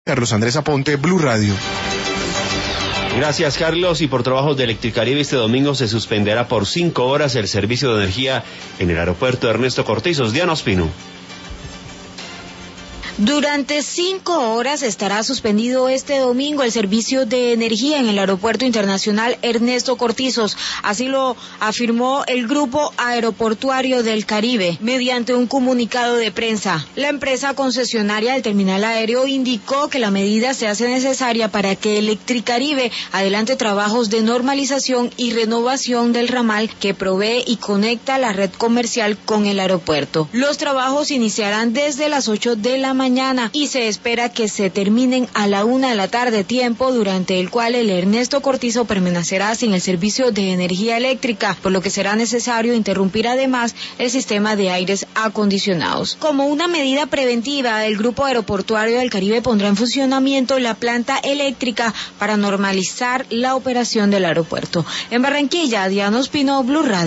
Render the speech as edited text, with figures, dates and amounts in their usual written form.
Carlos Andrés Aponte, Blue Radio. Gracias, Carlos. Y por trabajos de Electricaribe, este domingo se suspenderá por 5 horas el servicio de energía en el aeropuerto Ernesto Cortizos. Diana Ospino. Durante 5 horas estará suspendido este domingo el servicio de energía en el Aeropuerto Internacional Ernesto Cortizos. Así lo afirmó el Grupo Aeroportuario del Caribe mediante un comunicado de prensa. La empresa concesionaria del terminal aéreo indicó que la medida se hace necesaria para que Electricaribe adelante trabajos de normalización y renovación del ramal que provee y conecta la red comercial con el aeropuerto. Los trabajos iniciarán desde las 8 de la mañana y se espera que se terminen a la 1 de la tarde, tiempo durante el cual el Ernesto Cortizo permanecerá sin el servicio de energía eléctrica, por lo que será necesario interrumpir además el sistema de aires acondicionados. Como una medida preventiva, el Grupo Aeroportuario del Caribe pondrá en funcionamiento la planta eléctrica para normalizar la operación del aeropuerto. En Barranquilla, Diana Ospino, Blue Radio.